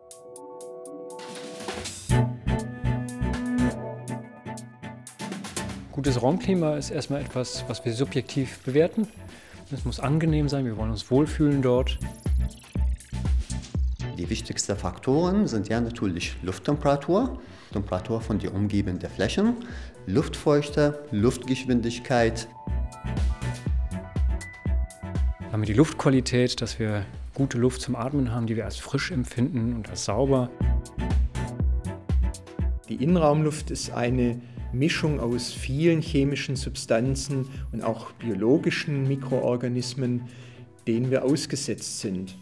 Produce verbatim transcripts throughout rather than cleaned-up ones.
Gutes Raumklima ist erstmal etwas, was wir subjektiv bewerten. Es muss angenehm sein, wir wollen uns wohlfühlen dort. Die wichtigsten Faktoren sind ja natürlich Lufttemperatur, Temperatur von den umgebenden Flächen, Luftfeuchte, Luftgeschwindigkeit. Dann haben wir die Luftqualität, dass wir gute Luft zum Atmen haben, die wir als frisch empfinden und als sauber. Die Innenraumluft ist eine Mischung aus vielen chemischen Substanzen und auch biologischen Mikroorganismen, denen wir ausgesetzt sind.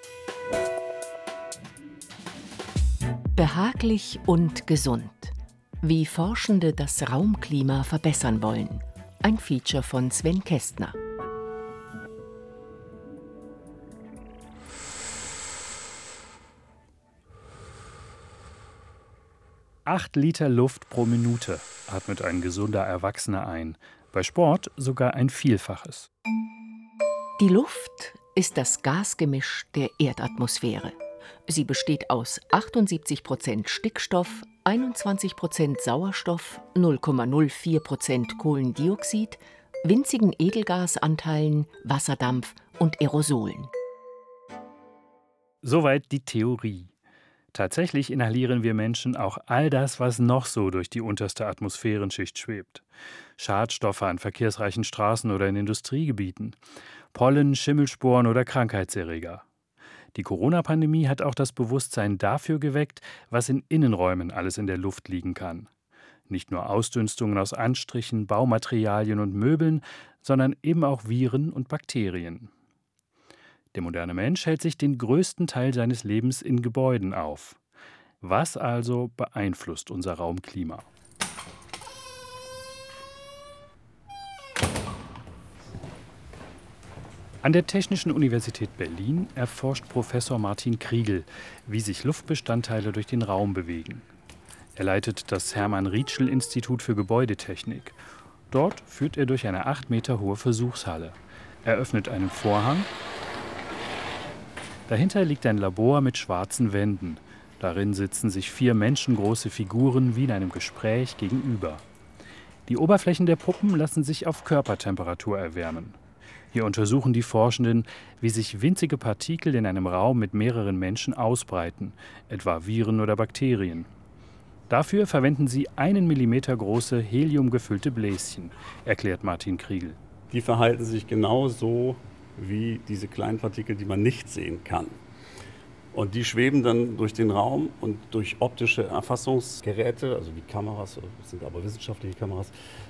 Behaglich und gesund. Wie Forschende das Raumklima verbessern wollen. Ein Feature von Sven Kästner. Acht Liter Luft pro Minute atmet ein gesunder Erwachsener ein. Bei Sport sogar ein Vielfaches. Die Luft ist das Gasgemisch der Erdatmosphäre. Sie besteht aus achtundsiebzig Prozent Stickstoff, einundzwanzig Prozent Sauerstoff, null Komma null vier Prozent Kohlendioxid, winzigen Edelgasanteilen, Wasserdampf und Aerosolen. Soweit die Theorie. Tatsächlich inhalieren wir Menschen auch all das, was noch so durch die unterste Atmosphärenschicht schwebt. Schadstoffe an verkehrsreichen Straßen oder in Industriegebieten, Pollen, Schimmelsporen oder Krankheitserreger. Die Corona-Pandemie hat auch das Bewusstsein dafür geweckt, was in Innenräumen alles in der Luft liegen kann. Nicht nur Ausdünstungen aus Anstrichen, Baumaterialien und Möbeln, sondern eben auch Viren und Bakterien. Der moderne Mensch hält sich den größten Teil seines Lebens in Gebäuden auf. Was also beeinflusst unser Raumklima? An der Technischen Universität Berlin erforscht Professor Martin Kriegel, wie sich Luftbestandteile durch den Raum bewegen. Er leitet das Hermann-Rietschel-Institut für Gebäudetechnik. Dort führt er durch eine acht Meter hohe Versuchshalle. Er öffnet einen Vorhang. Dahinter liegt ein Labor mit schwarzen Wänden. Darin sitzen sich vier menschengroße Figuren wie in einem Gespräch gegenüber. Die Oberflächen der Puppen lassen sich auf Körpertemperatur erwärmen. Hier untersuchen die Forschenden, wie sich winzige Partikel in einem Raum mit mehreren Menschen ausbreiten, etwa Viren oder Bakterien. Dafür verwenden sie einen Millimeter große heliumgefüllte Bläschen, erklärt Martin Kriegel. Die verhalten sich genau so wie diese kleinen Partikel, die man nicht sehen kann. Und die schweben dann durch den Raum und durch optische Erfassungsgeräte, also wie Kameras, das sind aber wissenschaftliche Kameras,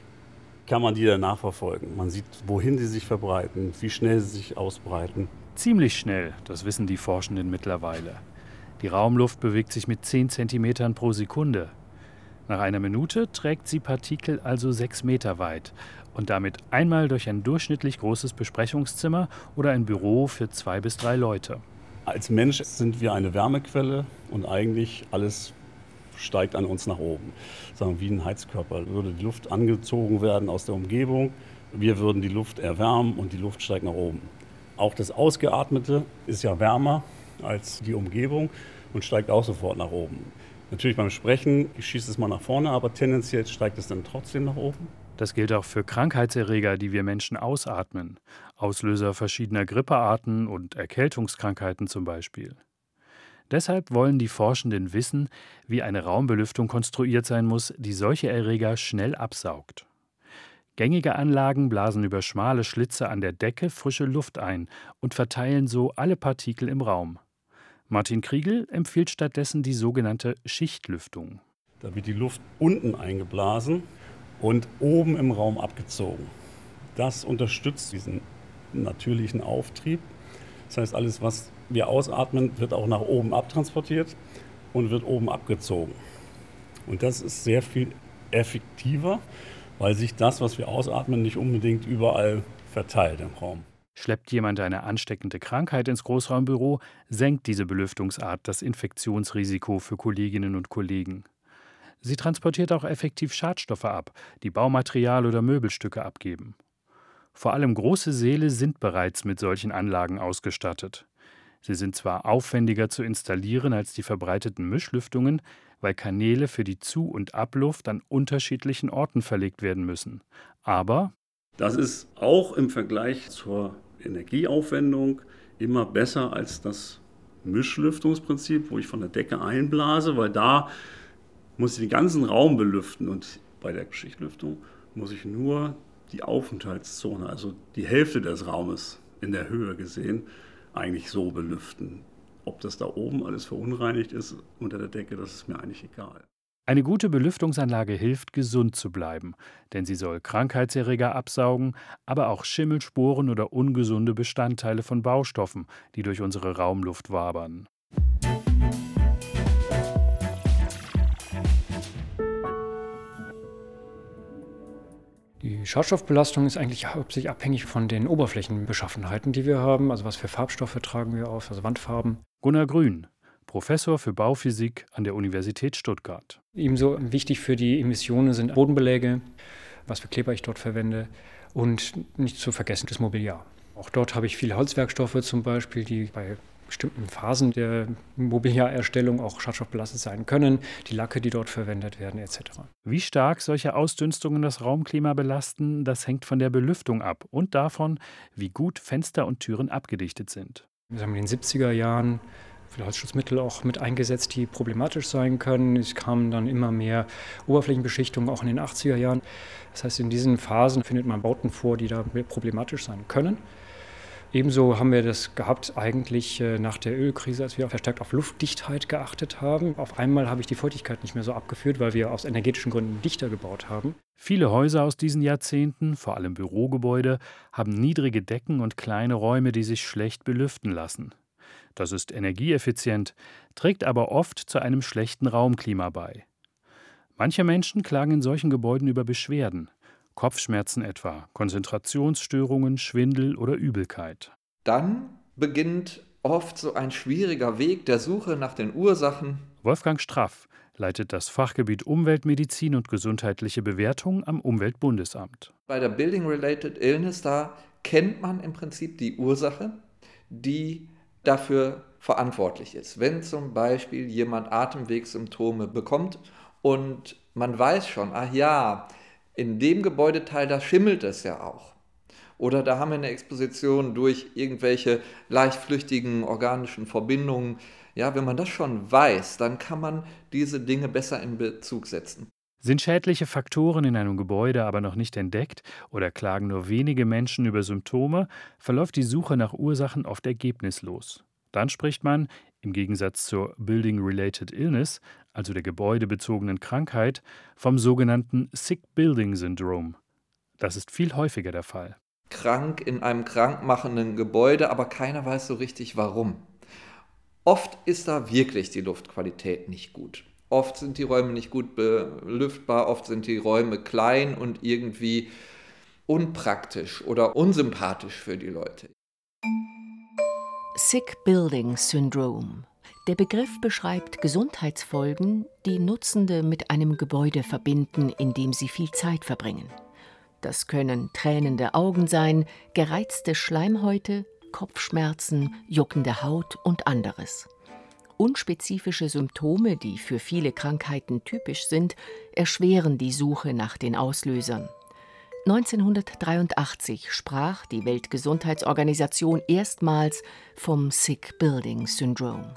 kann man die dann nachverfolgen. Man sieht, wohin sie sich verbreiten, wie schnell sie sich ausbreiten. Ziemlich schnell, das wissen die Forschenden mittlerweile. Die Raumluft bewegt sich mit zehn Zentimetern pro Sekunde. Nach einer Minute trägt sie Partikel also sechs Meter weit und damit einmal durch ein durchschnittlich großes Besprechungszimmer oder ein Büro für zwei bis drei Leute. Als Mensch sind wir eine Wärmequelle und eigentlich alles steigt an uns nach oben. Sagen wie ein Heizkörper würde die Luft angezogen werden aus der Umgebung. Wir würden die Luft erwärmen und die Luft steigt nach oben. Auch das Ausgeatmete ist ja wärmer als die Umgebung und steigt auch sofort nach oben. Natürlich beim Sprechen schießt es mal nach vorne, aber tendenziell steigt es dann trotzdem nach oben. Das gilt auch für Krankheitserreger, die wir Menschen ausatmen. Auslöser verschiedener Grippearten und Erkältungskrankheiten zum Beispiel. Deshalb wollen die Forschenden wissen, wie eine Raumbelüftung konstruiert sein muss, die solche Erreger schnell absaugt. Gängige Anlagen blasen über schmale Schlitze an der Decke frische Luft ein und verteilen so alle Partikel im Raum. Martin Kriegel empfiehlt stattdessen die sogenannte Schichtlüftung. Da wird die Luft unten eingeblasen und oben im Raum abgezogen. Das unterstützt diesen natürlichen Auftrieb. Das heißt, alles, was wir ausatmen, wird auch nach oben abtransportiert und wird oben abgezogen. Und das ist sehr viel effektiver, weil sich das, was wir ausatmen, nicht unbedingt überall verteilt im Raum. Schleppt jemand eine ansteckende Krankheit ins Großraumbüro, senkt diese Belüftungsart das Infektionsrisiko für Kolleginnen und Kollegen. Sie transportiert auch effektiv Schadstoffe ab, die Baumaterial oder Möbelstücke abgeben. Vor allem große Säle sind bereits mit solchen Anlagen ausgestattet. Sie sind zwar aufwendiger zu installieren als die verbreiteten Mischlüftungen, weil Kanäle für die Zu- und Abluft an unterschiedlichen Orten verlegt werden müssen. Aber das ist auch im Vergleich zur Energieaufwendung immer besser als das Mischlüftungsprinzip, wo ich von der Decke einblase, weil da muss ich den ganzen Raum belüften und bei der Schichtlüftung muss ich nur die Aufenthaltszone, also die Hälfte des Raumes in der Höhe gesehen, eigentlich so belüften. Ob das da oben alles verunreinigt ist unter der Decke, das ist mir eigentlich egal. eine gute Belüftungsanlage hilft, gesund zu bleiben, denn sie soll Krankheitserreger absaugen, aber auch Schimmelsporen oder ungesunde Bestandteile von Baustoffen, die durch unsere Raumluft wabern. Die Schadstoffbelastung ist eigentlich hauptsächlich abhängig von den Oberflächenbeschaffenheiten, die wir haben. Also was für Farbstoffe tragen wir auf, also Wandfarben. Gunnar Grün, Professor für Bauphysik an der Universität Stuttgart. Ebenso wichtig für die Emissionen sind Bodenbeläge, was für Kleber ich dort verwende und nicht zu vergessen das Mobiliar. Auch dort habe ich viele Holzwerkstoffe zum Beispiel, die bei bestimmten Phasen der Mobiliarerstellung auch schadstoffbelastet sein können, die Lacke, die dort verwendet werden, et cetera. Wie stark solche Ausdünstungen das Raumklima belasten, das hängt von der Belüftung ab und davon, wie gut Fenster und Türen abgedichtet sind. Wir haben in den siebziger Jahren viele Holzschutzmittel auch mit eingesetzt, die problematisch sein können. Es kamen dann immer mehr Oberflächenbeschichtungen, auch in den achtziger Jahren. Das heißt, in diesen Phasen findet man Bauten vor, die da problematisch sein können. Ebenso haben wir das gehabt eigentlich nach der Ölkrise, als wir verstärkt auf Luftdichtheit geachtet haben. Auf einmal habe ich die Feuchtigkeit nicht mehr so abgeführt, weil wir aus energetischen Gründen dichter gebaut haben. Viele Häuser aus diesen Jahrzehnten, vor allem Bürogebäude, haben niedrige Decken und kleine Räume, die sich schlecht belüften lassen. Das ist energieeffizient, trägt aber oft zu einem schlechten Raumklima bei. Manche Menschen klagen in solchen Gebäuden über Beschwerden. Kopfschmerzen etwa, Konzentrationsstörungen, Schwindel oder Übelkeit. Dann beginnt oft so ein schwieriger Weg der Suche nach den Ursachen. Wolfgang Straff leitet das Fachgebiet Umweltmedizin und gesundheitliche Bewertung am Umweltbundesamt. Bei der Building-Related Illness, da kennt man im Prinzip die Ursache, die dafür verantwortlich ist. Wenn zum Beispiel jemand Atemwegssymptome bekommt und man weiß schon, ach ja, in dem Gebäudeteil, da schimmelt es ja auch. Oder da haben wir eine Exposition durch irgendwelche leicht flüchtigen organischen Verbindungen. Ja, wenn man das schon weiß, dann kann man diese Dinge besser in Bezug setzen. Sind schädliche Faktoren in einem Gebäude aber noch nicht entdeckt oder klagen nur wenige Menschen über Symptome, verläuft die Suche nach Ursachen oft ergebnislos. Dann spricht man, im Gegensatz zur Building-Related Illness, also der gebäudebezogenen Krankheit, vom sogenannten Sick Building Syndrome. Das ist viel häufiger der Fall. Krank in einem krankmachenden Gebäude, aber keiner weiß so richtig warum. Oft ist da wirklich die Luftqualität nicht gut. Oft sind die Räume nicht gut belüftbar, oft sind die Räume klein und irgendwie unpraktisch oder unsympathisch für die Leute. Sick Building Syndrome. Der Begriff beschreibt Gesundheitsfolgen, die Nutzende mit einem Gebäude verbinden, in dem sie viel Zeit verbringen. Das können tränende Augen sein, gereizte Schleimhäute, Kopfschmerzen, juckende Haut und anderes. Unspezifische Symptome, die für viele Krankheiten typisch sind, erschweren die Suche nach den Auslösern. neunzehnhundertdreiundachtzig sprach die Weltgesundheitsorganisation erstmals vom Sick Building Syndrome.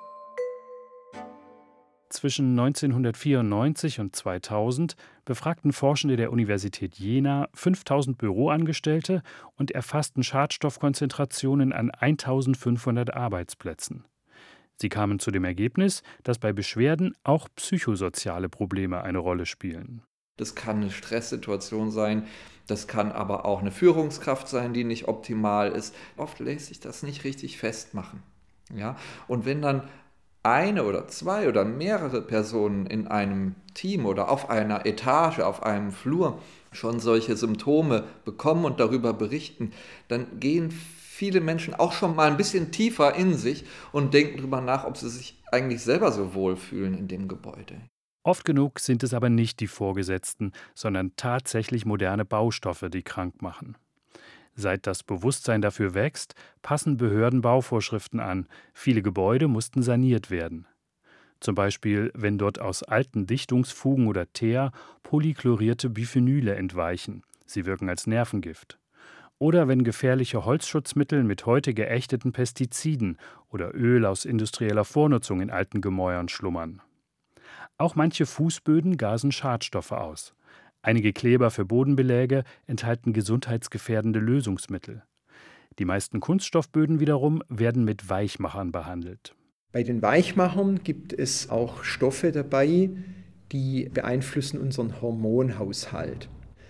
Zwischen neunzehnhundertvierundneunzig und zweitausend befragten Forschende der Universität Jena fünftausend Büroangestellte und erfassten Schadstoffkonzentrationen an eintausendfünfhundert Arbeitsplätzen. Sie kamen zu dem Ergebnis, dass bei Beschwerden auch psychosoziale Probleme eine Rolle spielen. Das kann eine Stresssituation sein, das kann aber auch eine Führungskraft sein, die nicht optimal ist. Oft lässt sich das nicht richtig festmachen. Ja? Und wenn dann eine oder zwei oder mehrere Personen in einem Team oder auf einer Etage, auf einem Flur schon solche Symptome bekommen und darüber berichten, dann gehen viele Menschen auch schon mal ein bisschen tiefer in sich und denken darüber nach, ob sie sich eigentlich selber so wohlfühlen in dem Gebäude. Oft genug sind es aber nicht die Vorgesetzten, sondern tatsächlich moderne Baustoffe, die krank machen. Seit das Bewusstsein dafür wächst, passen Behörden Bauvorschriften an. Viele Gebäude mussten saniert werden. Zum Beispiel, wenn dort aus alten Dichtungsfugen oder Teer polychlorierte Biphenyle entweichen. Sie wirken als Nervengift. Oder wenn gefährliche Holzschutzmittel mit heute geächteten Pestiziden oder Öl aus industrieller Vornutzung in alten Gemäuern schlummern. Auch manche Fußböden gasen Schadstoffe aus. Einige Kleber für Bodenbeläge enthalten gesundheitsgefährdende Lösungsmittel. Die meisten Kunststoffböden wiederum werden mit Weichmachern behandelt. Bei den Weichmachern gibt es auch Stoffe dabei, die beeinflussen unseren Hormonhaushalt.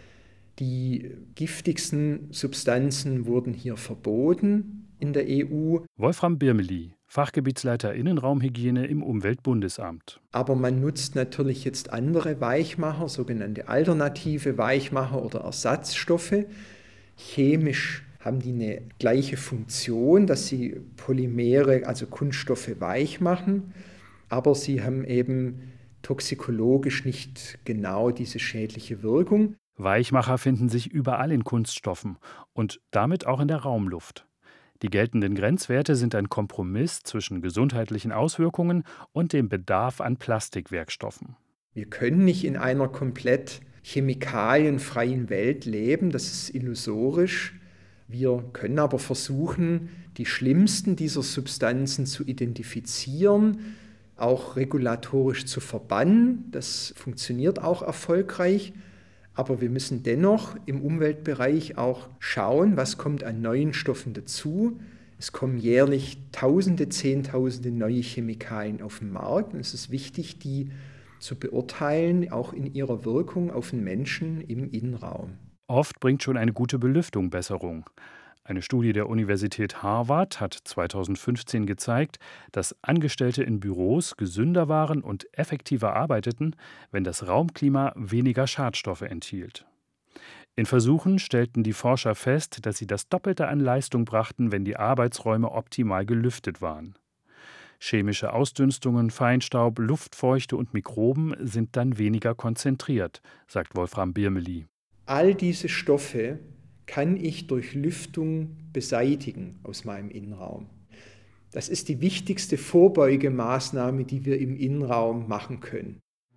Die giftigsten Substanzen wurden hier verboten in der E U. Wolfram Birmeli, Fachgebietsleiter Innenraumhygiene im Umweltbundesamt. Aber man nutzt natürlich jetzt andere Weichmacher, sogenannte alternative Weichmacher oder Ersatzstoffe. Chemisch haben die eine gleiche Funktion, dass sie Polymere, also Kunststoffe, weich machen, aber sie haben eben toxikologisch nicht genau diese schädliche Wirkung. Weichmacher finden sich überall in Kunststoffen und damit auch in der Raumluft. Die geltenden Grenzwerte sind ein Kompromiss zwischen gesundheitlichen Auswirkungen und dem Bedarf an Plastikwerkstoffen. Wir können nicht in einer komplett chemikalienfreien Welt leben, das ist illusorisch. Wir können aber versuchen, die schlimmsten dieser Substanzen zu identifizieren, auch regulatorisch zu verbannen. Das funktioniert auch erfolgreich. Aber wir müssen dennoch im Umweltbereich auch schauen, was kommt an neuen Stoffen dazu. Es kommen jährlich Tausende, Zehntausende neue Chemikalien auf den Markt. Und es ist wichtig, die zu beurteilen, auch in ihrer Wirkung auf den Menschen im Innenraum. Oft bringt schon eine gute Belüftung Besserung. Eine Studie der Universität Harvard hat zweitausendfünfzehn gezeigt, dass Angestellte in Büros gesünder waren und effektiver arbeiteten, wenn das Raumklima weniger Schadstoffe enthielt. In Versuchen stellten die Forscher fest, dass sie das Doppelte an Leistung brachten, wenn die Arbeitsräume optimal gelüftet waren. Chemische Ausdünstungen, Feinstaub, Luftfeuchte und Mikroben sind dann weniger konzentriert, sagt Wolfram Birmeli. All diese Stoffe kann ich durch Lüftung beseitigen aus meinem Innenraum. Das ist die wichtigste Vorbeugemaßnahme, die wir im Innenraum machen können.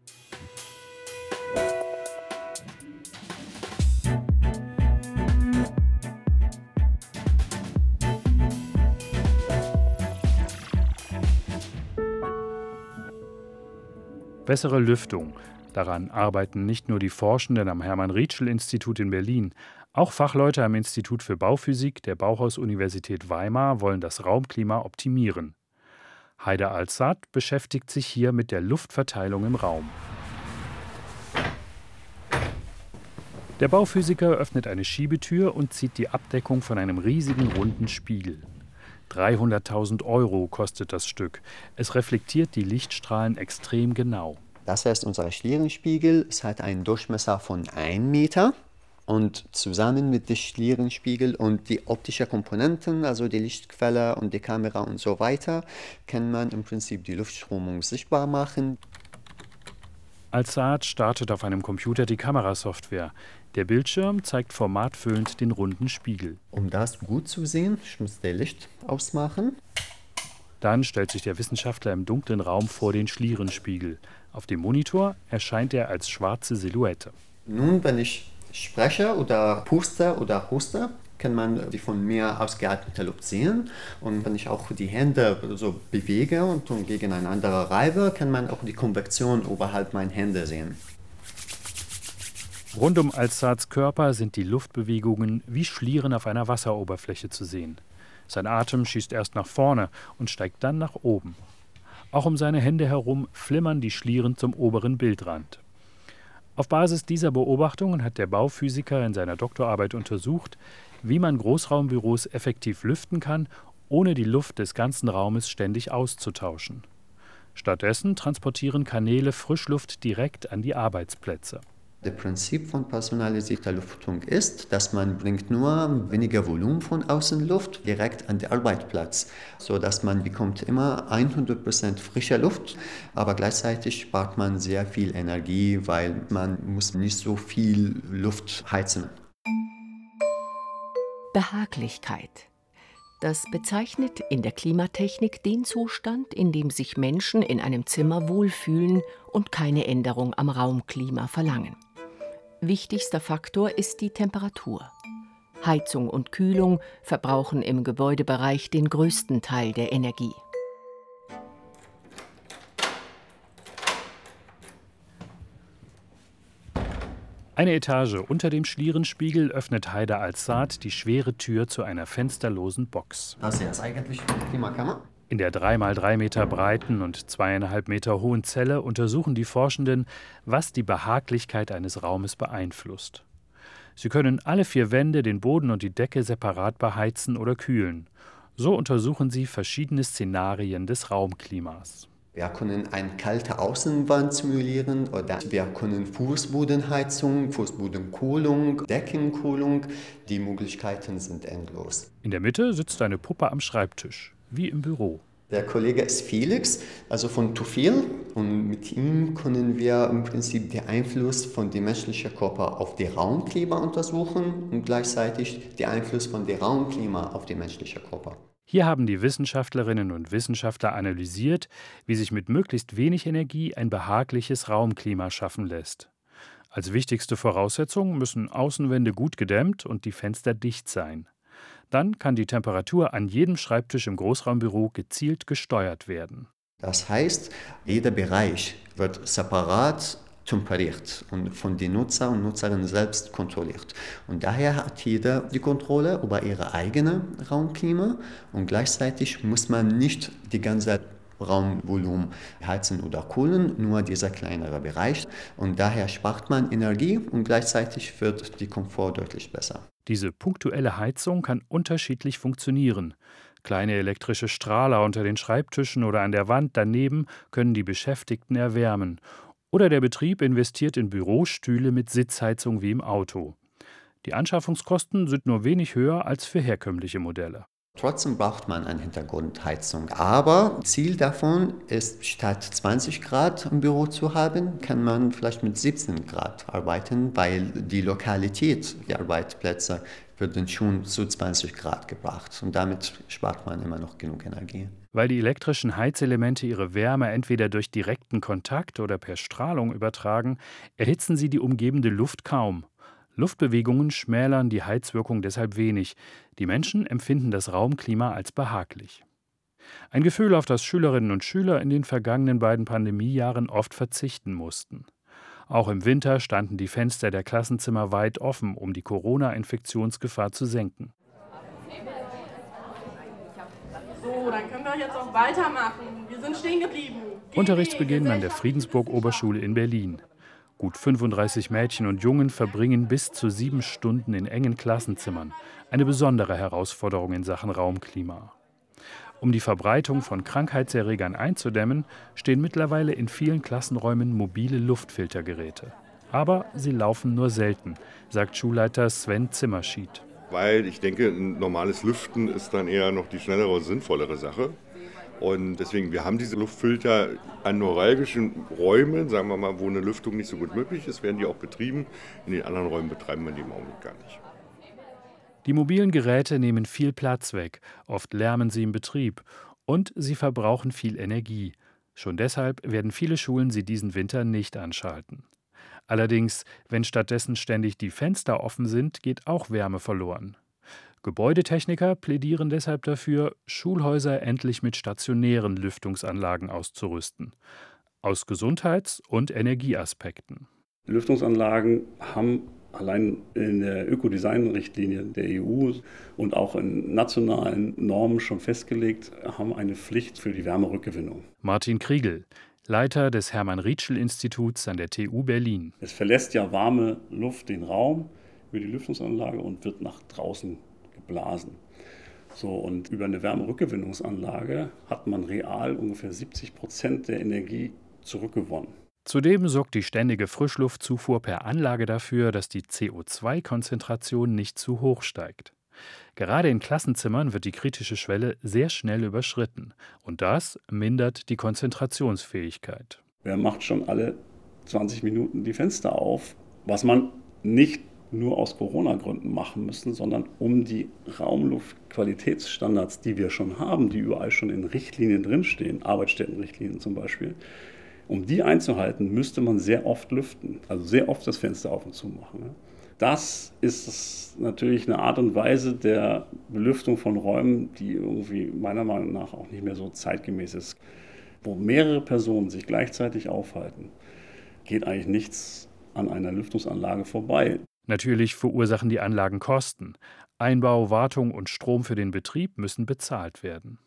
Bessere Lüftung. Daran arbeiten nicht nur die Forschenden am Hermann-Rietschel-Institut in Berlin. Auch Fachleute am Institut für Bauphysik der Bauhaus-Universität Weimar wollen das Raumklima optimieren. Heide Alsath beschäftigt sich hier mit der Luftverteilung im Raum. Der Bauphysiker öffnet eine Schiebetür und zieht die Abdeckung von einem riesigen runden Spiegel. dreihunderttausend Euro kostet das Stück. Es reflektiert die Lichtstrahlen extrem genau. Das heißt, unser Schlierenspiegel, es hat einen Durchmesser von einem Meter. Und zusammen mit dem Schlierenspiegel und die optischen Komponenten, also die Lichtquelle und die Kamera und so weiter, kann man im Prinzip die Luftströmung sichtbar machen. Alsath startet auf einem Computer die Kamerasoftware. Der Bildschirm zeigt formatfüllend den runden Spiegel. Um das gut zu sehen, ich muss das Licht ausmachen. Dann stellt sich der Wissenschaftler im dunklen Raum vor den Schlierenspiegel. Auf dem Monitor erscheint er als schwarze Silhouette. Nun, wenn ich spreche oder puste oder huste, kann man die von mir ausgeatmete Luft sehen. Und wenn ich auch die Hände so bewege und gegeneinander reibe, kann man auch die Konvektion oberhalb meiner Hände sehen. Rund um Alsaths Körper sind die Luftbewegungen wie Schlieren auf einer Wasseroberfläche zu sehen. Sein Atem schießt erst nach vorne und steigt dann nach oben. Auch um seine Hände herum flimmern die Schlieren zum oberen Bildrand. Auf Basis dieser Beobachtungen hat der Bauphysiker in seiner Doktorarbeit untersucht, wie man Großraumbüros effektiv lüften kann, ohne die Luft des ganzen Raumes ständig auszutauschen. Stattdessen transportieren Kanäle Frischluft direkt an die Arbeitsplätze. Das Prinzip von personalisierter Lüftung ist, dass man bringt nur weniger Volumen von Außenluft direkt an den Arbeitsplatz, sodass man bekommt immer hundert Prozent frische Luft, aber gleichzeitig spart man sehr viel Energie, weil man muss nicht so viel Luft heizen. Behaglichkeit. Das bezeichnet in der Klimatechnik den Zustand, in dem sich Menschen in einem Zimmer wohlfühlen und keine Änderung am Raumklima verlangen. Wichtigster Faktor ist die Temperatur. Heizung und Kühlung verbrauchen im Gebäudebereich den größten Teil der Energie. Eine Etage unter dem Schlierenspiegel öffnet Haider Al-Saad die schwere Tür zu einer fensterlosen Box. Das hier ist eigentlich die Klimakammer. In der drei mal drei Meter breiten und zweieinhalb Meter hohen Zelle untersuchen die Forschenden, was die Behaglichkeit eines Raumes beeinflusst. Sie können alle vier Wände, den Boden und die Decke separat beheizen oder kühlen. So untersuchen sie verschiedene Szenarien des Raumklimas. Wir können eine kalte Außenwand simulieren oder wir können Fußbodenheizung, Fußbodenkühlung, Deckenkühlung. Die Möglichkeiten sind endlos. In der Mitte sitzt eine Puppe am Schreibtisch, wie im Büro. Der Kollege ist Felix, also von Tufil, und mit ihm können wir im Prinzip den Einfluss von dem menschlichen Körper auf den Raumklima untersuchen und gleichzeitig den Einfluss von dem Raumklima auf den menschlichen Körper. Hier haben die Wissenschaftlerinnen und Wissenschaftler analysiert, wie sich mit möglichst wenig Energie ein behagliches Raumklima schaffen lässt. Als wichtigste Voraussetzung müssen Außenwände gut gedämmt und die Fenster dicht sein. Dann kann die Temperatur an jedem Schreibtisch im Großraumbüro gezielt gesteuert werden. Das heißt, jeder Bereich wird separat temperiert und von den Nutzer und Nutzerinnen selbst kontrolliert. Und daher hat jeder die Kontrolle über ihre eigene Raumklima und gleichzeitig muss man nicht die ganze Raumvolumen heizen oder kühlen, nur dieser kleinere Bereich. Und daher spart man Energie und gleichzeitig wird der Komfort deutlich besser. Diese punktuelle Heizung kann unterschiedlich funktionieren. Kleine elektrische Strahler unter den Schreibtischen oder an der Wand daneben können die Beschäftigten erwärmen. Oder der Betrieb investiert in Bürostühle mit Sitzheizung wie im Auto. Die Anschaffungskosten sind nur wenig höher als für herkömmliche Modelle. Trotzdem braucht man eine Hintergrundheizung. Aber Ziel davon ist, statt zwanzig Grad im Büro zu haben, kann man vielleicht mit siebzehn Grad arbeiten, weil die Lokalität der Arbeitsplätze wird dann schon zu zwanzig Grad gebracht. Und damit spart man immer noch genug Energie. Weil die elektrischen Heizelemente ihre Wärme entweder durch direkten Kontakt oder per Strahlung übertragen, erhitzen sie die umgebende Luft kaum. Luftbewegungen schmälern die Heizwirkung deshalb wenig. Die Menschen empfinden das Raumklima als behaglich. Ein Gefühl, auf das Schülerinnen und Schüler in den vergangenen beiden Pandemiejahren oft verzichten mussten. Auch im Winter standen die Fenster der Klassenzimmer weit offen, um die Corona-Infektionsgefahr zu senken. So, dann können wir jetzt auch weitermachen. Wir sind stehen geblieben. Unterrichtsbeginn an der Friedensburg-Oberschule in Berlin. Gut fünfunddreißig Mädchen und Jungen verbringen bis zu sieben Stunden in engen Klassenzimmern. Eine besondere Herausforderung in Sachen Raumklima. Um die Verbreitung von Krankheitserregern einzudämmen, stehen mittlerweile in vielen Klassenräumen mobile Luftfiltergeräte. Aber sie laufen nur selten, sagt Schulleiter Sven Zimmerschied. Weil ich denke, ein normales Lüften ist dann eher noch die schnellere und sinnvollere Sache. Und deswegen, wir haben diese Luftfilter an neuralgischen Räumen, sagen wir mal, wo eine Lüftung nicht so gut möglich ist, werden die auch betrieben. In den anderen Räumen betreiben wir die im Augenblick gar nicht. Die mobilen Geräte nehmen viel Platz weg, oft lärmen sie im Betrieb und sie verbrauchen viel Energie. Schon deshalb werden viele Schulen sie diesen Winter nicht anschalten. Allerdings, wenn stattdessen ständig die Fenster offen sind, geht auch Wärme verloren. Gebäudetechniker plädieren deshalb dafür, Schulhäuser endlich mit stationären Lüftungsanlagen auszurüsten. Aus Gesundheits- und Energieaspekten. Lüftungsanlagen haben allein in der Ökodesign-Richtlinie der E U und auch in nationalen Normen schon festgelegt, haben eine Pflicht für die Wärmerückgewinnung. Martin Kriegel, Leiter des Hermann-Rietschel-Instituts an der T U Berlin. Es verlässt ja warme Luft den Raum über die Lüftungsanlage und wird nach draußen geblasen. So, und über eine Wärmerückgewinnungsanlage hat man real ungefähr siebzig Prozent der Energie zurückgewonnen. Zudem sorgt die ständige Frischluftzufuhr per Anlage dafür, dass die C O zwei Konzentration nicht zu hoch steigt. Gerade in Klassenzimmern wird die kritische Schwelle sehr schnell überschritten. Und das mindert die Konzentrationsfähigkeit. Wer macht schon alle zwanzig Minuten die Fenster auf, was man nicht nur aus Corona-Gründen machen müssen, sondern um die Raumluftqualitätsstandards, die wir schon haben, die überall schon in Richtlinien drinstehen, Arbeitsstättenrichtlinien zum Beispiel, um die einzuhalten, müsste man sehr oft lüften, also sehr oft das Fenster auf und zu machen. Das ist natürlich eine Art und Weise der Belüftung von Räumen, die irgendwie meiner Meinung nach auch nicht mehr so zeitgemäß ist. Wo mehrere Personen sich gleichzeitig aufhalten, geht eigentlich nichts an einer Lüftungsanlage vorbei. Natürlich verursachen die Anlagen Kosten. Einbau, Wartung und Strom für den Betrieb müssen bezahlt werden.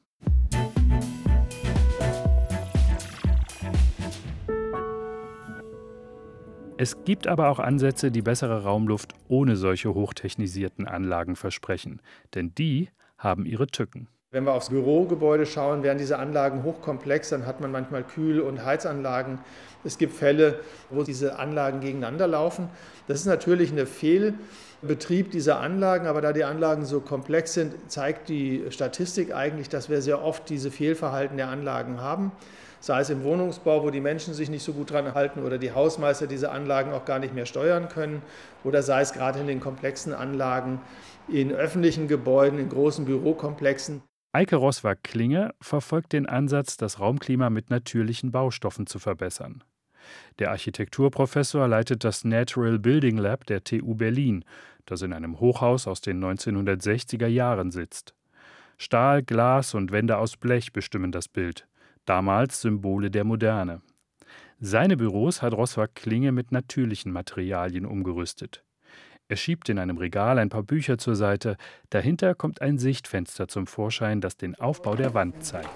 Es gibt aber auch Ansätze, die bessere Raumluft ohne solche hochtechnisierten Anlagen versprechen. Denn die haben ihre Tücken. Wenn wir aufs Bürogebäude schauen, wären diese Anlagen hochkomplex, dann hat man manchmal Kühl- und Heizanlagen. Es gibt Fälle, wo diese Anlagen gegeneinander laufen. Das ist natürlich ein Fehlbetrieb dieser Anlagen, aber da die Anlagen so komplex sind, zeigt die Statistik eigentlich, dass wir sehr oft diese Fehlverhalten der Anlagen haben. Sei es im Wohnungsbau, wo die Menschen sich nicht so gut dran halten oder die Hausmeister diese Anlagen auch gar nicht mehr steuern können, oder sei es gerade in den komplexen Anlagen in öffentlichen Gebäuden, in großen Bürokomplexen. Eike Roswag-Klinge verfolgt den Ansatz, das Raumklima mit natürlichen Baustoffen zu verbessern. Der Architekturprofessor leitet das Natural Building Lab der T U Berlin, das in einem Hochhaus aus den neunzehnhundertsechziger Jahren sitzt. Stahl, Glas und Wände aus Blech bestimmen das Bild, damals Symbole der Moderne. Seine Büros hat Roswag-Klinge mit natürlichen Materialien umgerüstet. Er schiebt in einem Regal ein paar Bücher zur Seite. Dahinter kommt ein Sichtfenster zum Vorschein, das den Aufbau der Wand zeigt.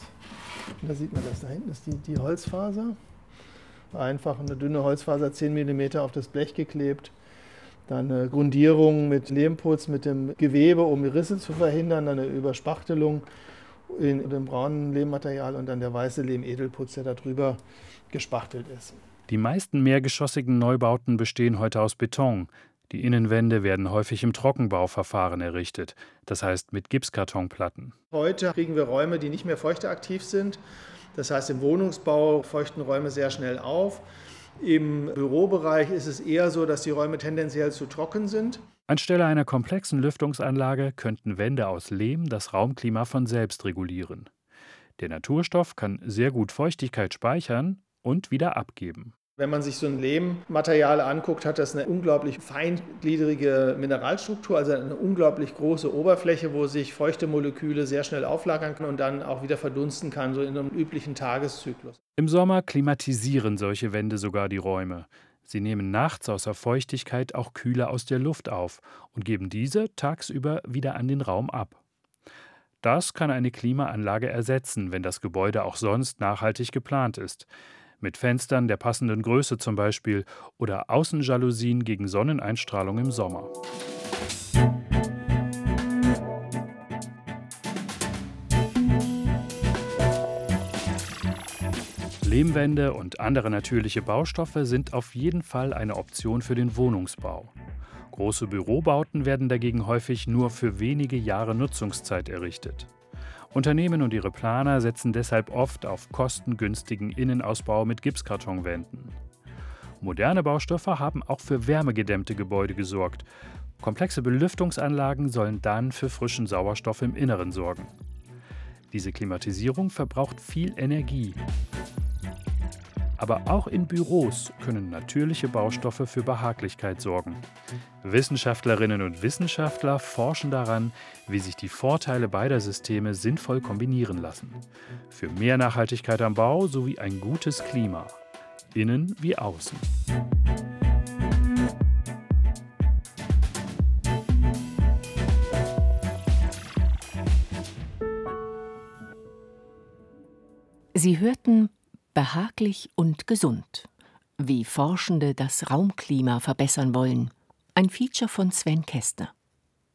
Da sieht man das da hinten, das ist die, die Holzfaser. Einfach eine dünne Holzfaser, zehn Millimeter auf das Blech geklebt. Dann eine Grundierung mit Lehmputz, mit dem Gewebe, um die Risse zu verhindern. Dann eine Überspachtelung in dem braunen Lehmmaterial und dann der weiße Lehmedelputz, der da drüber gespachtelt ist. Die meisten mehrgeschossigen Neubauten bestehen heute aus Beton. Die Innenwände werden häufig im Trockenbauverfahren errichtet, das heißt mit Gipskartonplatten. Heute kriegen wir Räume, die nicht mehr feuchteaktiv sind. Das heißt, im Wohnungsbau feuchten Räume sehr schnell auf. Im Bürobereich ist es eher so, dass die Räume tendenziell zu trocken sind. Anstelle einer komplexen Lüftungsanlage könnten Wände aus Lehm das Raumklima von selbst regulieren. Der Naturstoff kann sehr gut Feuchtigkeit speichern und wieder abgeben. Wenn man sich so ein Lehmmaterial anguckt, hat das eine unglaublich feingliedrige Mineralstruktur, also eine unglaublich große Oberfläche, wo sich feuchte Moleküle sehr schnell auflagern können und dann auch wieder verdunsten kann, so in einem üblichen Tageszyklus. Im Sommer klimatisieren solche Wände sogar die Räume. Sie nehmen nachts außer Feuchtigkeit auch Kühle aus der Luft auf und geben diese tagsüber wieder an den Raum ab. Das kann eine Klimaanlage ersetzen, wenn das Gebäude auch sonst nachhaltig geplant ist. Mit Fenstern der passenden Größe zum Beispiel oder Außenjalousien gegen Sonneneinstrahlung im Sommer. Lehmwände und andere natürliche Baustoffe sind auf jeden Fall eine Option für den Wohnungsbau. Große Bürobauten werden dagegen häufig nur für wenige Jahre Nutzungszeit errichtet. Unternehmen und ihre Planer setzen deshalb oft auf kostengünstigen Innenausbau mit Gipskartonwänden. Moderne Baustoffe haben auch für wärmegedämmte Gebäude gesorgt. Komplexe Belüftungsanlagen sollen dann für frischen Sauerstoff im Inneren sorgen. Diese Klimatisierung verbraucht viel Energie. Aber auch in Büros können natürliche Baustoffe für Behaglichkeit sorgen. Wissenschaftlerinnen und Wissenschaftler forschen daran, wie sich die Vorteile beider Systeme sinnvoll kombinieren lassen. Für mehr Nachhaltigkeit am Bau sowie ein gutes Klima. Innen wie außen. Sie hörten Behaglich und gesund. Wie Forschende das Raumklima verbessern wollen. Ein Feature von Sven Kästner.